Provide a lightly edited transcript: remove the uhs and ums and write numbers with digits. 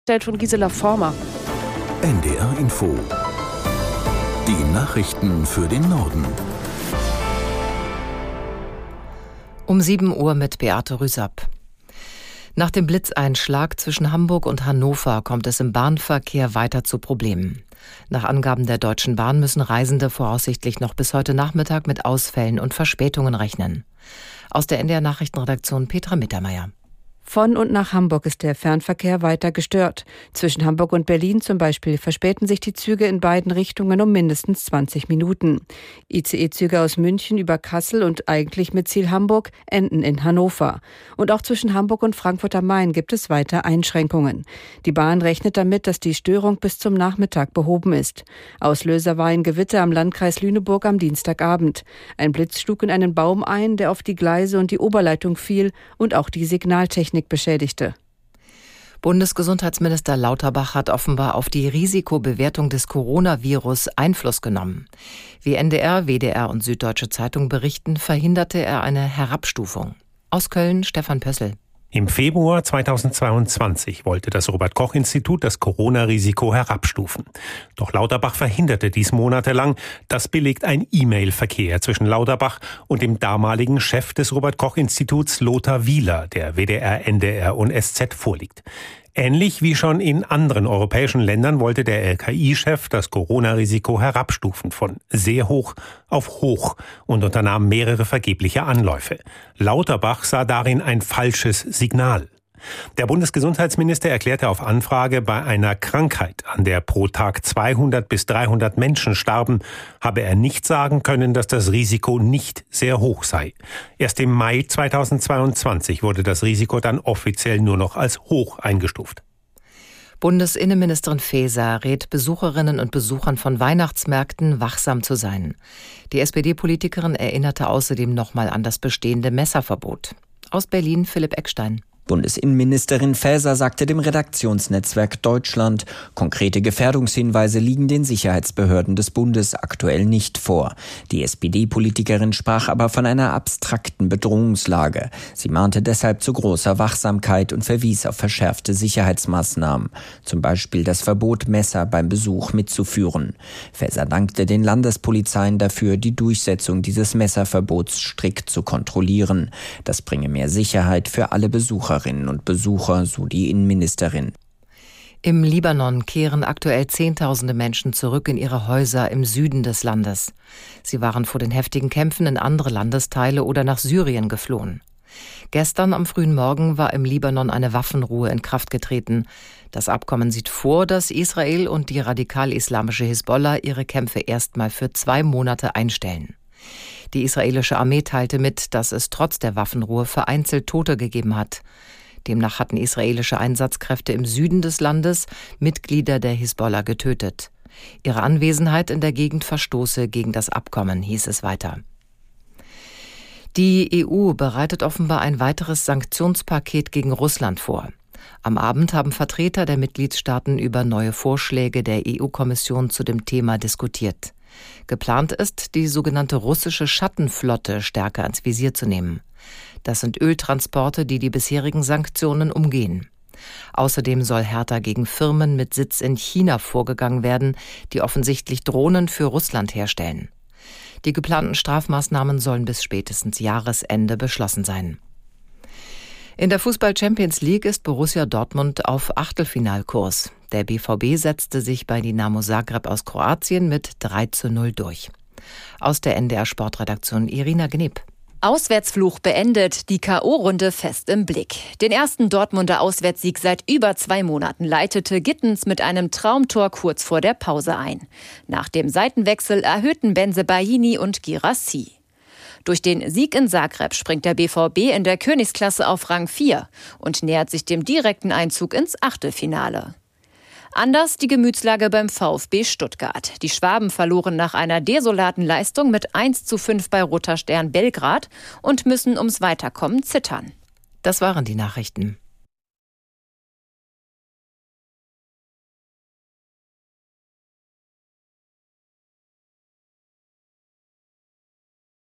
zusammengestellt von Gisela Former. NDR Info. Die Nachrichten für den Norden. Um 7 Uhr mit Beate Rüsapp. Nach dem Blitzeinschlag zwischen Hamburg und Hannover kommt es im Bahnverkehr weiter zu Problemen. Nach Angaben der Deutschen Bahn müssen Reisende voraussichtlich noch bis heute Nachmittag mit Ausfällen und Verspätungen rechnen. Aus der NDR Nachrichtenredaktion Petra Mittermeier. Von und nach Hamburg ist der Fernverkehr weiter gestört. Zwischen Hamburg und Berlin zum Beispiel verspäten sich die Züge in beiden Richtungen um mindestens 20 Minuten. ICE-Züge aus München über Kassel und eigentlich mit Ziel Hamburg enden in Hannover. Und auch zwischen Hamburg und Frankfurt am Main gibt es weiter Einschränkungen. Die Bahn rechnet damit, dass die Störung bis zum Nachmittag behoben ist. Auslöser war ein Gewitter am Landkreis Lüneburg am Dienstagabend. Ein Blitz schlug in einen Baum ein, der auf die Gleise und die Oberleitung fiel und auch die Signaltechnik beschädigte. Bundesgesundheitsminister Lauterbach hat offenbar auf die Risikobewertung des Coronavirus Einfluss genommen. Wie NDR, WDR und Süddeutsche Zeitung berichten, verhinderte er eine Herabstufung. Aus Köln Stefan Pössl. Im Februar 2022 wollte das Robert-Koch-Institut das Corona-Risiko herabstufen. Doch Lauterbach verhinderte dies monatelang. Das belegt ein E-Mail-Verkehr zwischen Lauterbach und dem damaligen Chef des Robert-Koch-Instituts Lothar Wieler, der WDR, NDR und SZ vorliegt. Ähnlich wie schon in anderen europäischen Ländern wollte der RKI-Chef das Corona-Risiko herabstufen von sehr hoch auf hoch und unternahm mehrere vergebliche Anläufe. Lauterbach sah darin ein falsches Signal. Der Bundesgesundheitsminister erklärte auf Anfrage, bei einer Krankheit, an der pro Tag 200 bis 300 Menschen starben, habe er nicht sagen können, dass das Risiko nicht sehr hoch sei. Erst im Mai 2022 wurde das Risiko dann offiziell nur noch als hoch eingestuft. Bundesinnenministerin Faeser rät Besucherinnen und Besuchern von Weihnachtsmärkten, wachsam zu sein. Die SPD-Politikerin erinnerte außerdem nochmal an das bestehende Messerverbot. Aus Berlin Philipp Eckstein. Bundesinnenministerin Faeser sagte dem Redaktionsnetzwerk Deutschland, konkrete Gefährdungshinweise liegen den Sicherheitsbehörden des Bundes aktuell nicht vor. Die SPD-Politikerin sprach aber von einer abstrakten Bedrohungslage. Sie mahnte deshalb zu großer Wachsamkeit und verwies auf verschärfte Sicherheitsmaßnahmen, zum Beispiel das Verbot, Messer beim Besuch mitzuführen. Faeser dankte den Landespolizeien dafür, die Durchsetzung dieses Messerverbots strikt zu kontrollieren. Das bringe mehr Sicherheit für alle Besucherinnen und Besucher, so die Innenministerin. Im Libanon kehren aktuell Zehntausende Menschen zurück in ihre Häuser im Süden des Landes. Sie waren vor den heftigen Kämpfen in andere Landesteile oder nach Syrien geflohen. Gestern am frühen Morgen war im Libanon eine Waffenruhe in Kraft getreten. Das Abkommen sieht vor, dass Israel und die radikal-islamische Hisbollah ihre Kämpfe erstmal für 2 Monate einstellen. Die israelische Armee teilte mit, dass es trotz der Waffenruhe vereinzelt Tote gegeben hat. Demnach hatten israelische Einsatzkräfte im Süden des Landes Mitglieder der Hisbollah getötet. Ihre Anwesenheit in der Gegend verstoße gegen das Abkommen, hieß es weiter. Die EU bereitet offenbar ein weiteres Sanktionspaket gegen Russland vor. Am Abend haben Vertreter der Mitgliedstaaten über neue Vorschläge der EU-Kommission zu dem Thema diskutiert. Geplant ist, die sogenannte russische Schattenflotte stärker ins Visier zu nehmen. Das sind Öltransporte, die die bisherigen Sanktionen umgehen. Außerdem soll härter gegen Firmen mit Sitz in China vorgegangen werden, die offensichtlich Drohnen für Russland herstellen. Die geplanten Strafmaßnahmen sollen bis spätestens Jahresende beschlossen sein. In der Fußball-Champions League ist Borussia Dortmund auf Achtelfinalkurs. Der BVB setzte sich bei Dinamo Zagreb aus Kroatien mit 3:0 durch. Aus der NDR Sportredaktion Irina Gneb. Auswärtsfluch beendet, die K.O.-Runde fest im Blick. Den ersten Dortmunder Auswärtssieg seit über 2 Monaten leitete Gittens mit einem Traumtor kurz vor der Pause ein. Nach dem Seitenwechsel erhöhten Bensebaini und Guirassy. Durch den Sieg in Zagreb springt der BVB in der Königsklasse auf Rang 4 und nähert sich dem direkten Einzug ins Achtelfinale. Anders die Gemütslage beim VfB Stuttgart. Die Schwaben verloren nach einer desolaten Leistung mit 1:5 bei Roter Stern Belgrad und müssen ums Weiterkommen zittern. Das waren die Nachrichten.